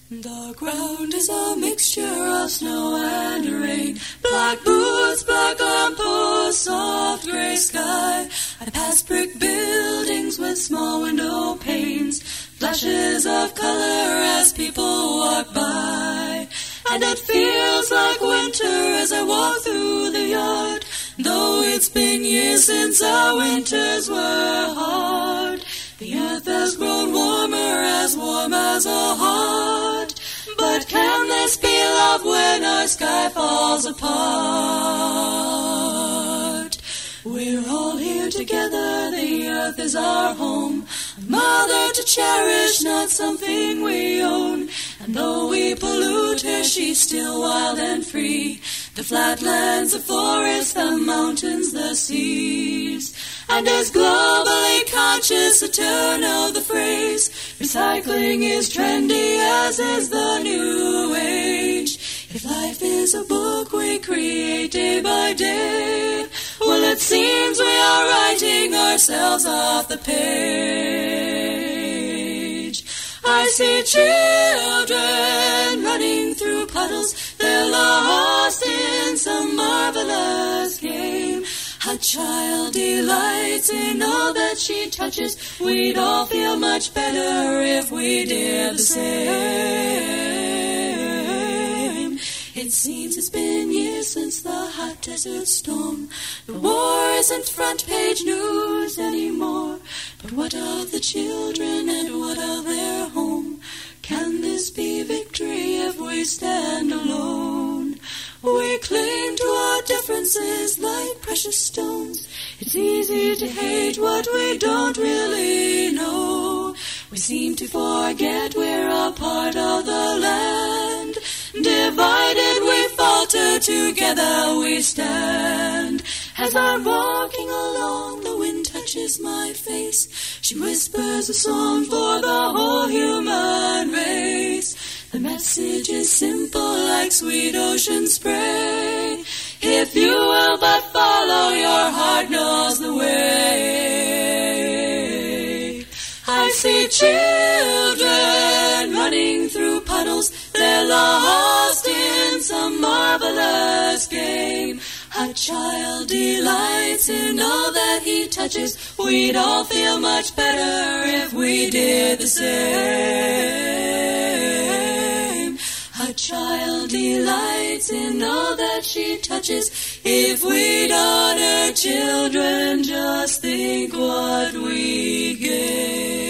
The ground is a mixture of snow and rain. Black boots, black lampposts, soft gray sky. I pass brick buildings with small window panes. Flashes of color as people walk by. And it feels like winter as I walk through the yard. Though it's been years since our winters were hard. The earth has grown warm as a heart. But can this be love when our sky falls apart? We're all here together, the earth is our home. A mother to cherish, not something we own. And though we pollute her, she's still wild and free. The flatlands, the forests, the mountains, the seas. And as globally conscious, a turn of the phrase, recycling is trendy as is the new age. If life is a book we create day by day, well, it seems we are writing ourselves off the page. I see children running through puddles, they're lost in some marvelous game. A child delights in all that she touches. We'd all feel much better if we did the same. It seems it's been years since the hot desert storm. The war isn't front page news anymore. But what of the children and what of their home? Can this be victory if we stand alone? We cling to our differences like precious stones. It's easy to hate what we don't really know. We seem to forget we're a part of the land. Divided we falter, together we stand. As I'm walking along, the wind touches my face. She whispers a song for the whole human race. The message is simple like sweet ocean spray. If you will but follow, your heart knows the way. I see children running through puddles. They're lost in some marvelous game. A child delights in all that he touches. We'd all feel much better if we did the same. A child delights in all that she touches. If we'd honor children, just think what we gain.